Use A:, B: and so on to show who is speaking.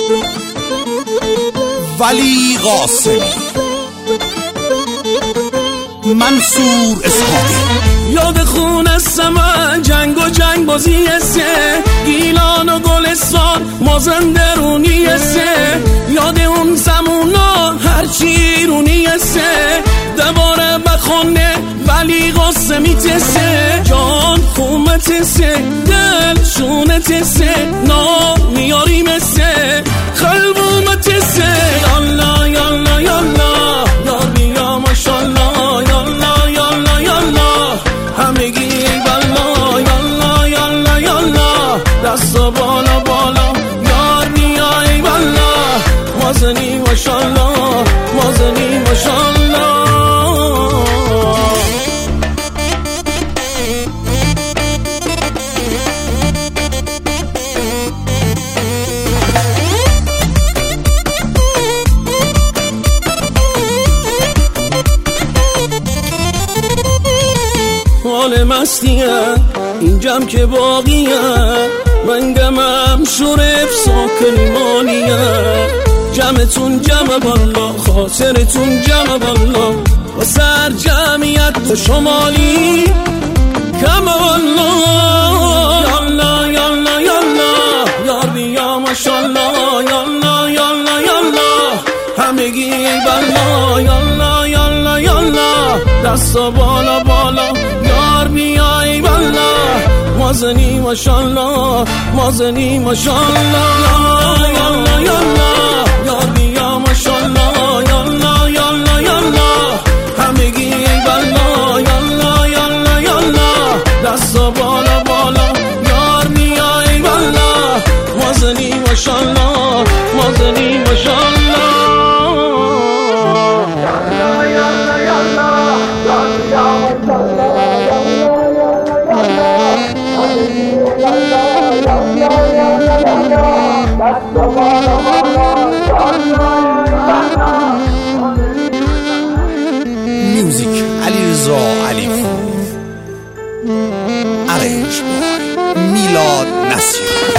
A: ولی قاسمی، منصور اسحاقی.
B: یاد خونه سمن جنگ و جنگ بازی سه، گیلان و گلستان مازندرونی سه، یاد اون زمونا هرچی رونی سه، دوباره بخونه ولی قاسمی تسه، جان خومت سه، دل شونت سه، نامیاری مسه، خلبومت سه، یالا یالا یالا یار بیا ماشالله، یالا یالا یالا همگی بلا، یالا یالا یالا دست بالا بالا یار بیا ای بلا، مازنی ماشالله مازنی ماشالله. حال مستیه اینجام که باقیه، منگمم شرف ساکن مالیه، جمعتون جمع بالا خاطرتون جمع بالا، و سر جمعیت تو شمالی کم بالا، یالا یالا یالا یار بیا ماشالله، یالا یالا یالا همگی بلا، یالا یالا یالا دست بالا بالا یار بیای بالا، مازنی ماشالله مازنی ماشالله، یالا یالا یار بیا ماشالله، یالا یالا یالا همگی بالا، یالا یالا یالا دست بالا بالا یار بیای بالا، مازنی ماشالله مازنی ماشالله.
A: میوزیک علیرضا علیپور، ارنج بای میلاد نصیری.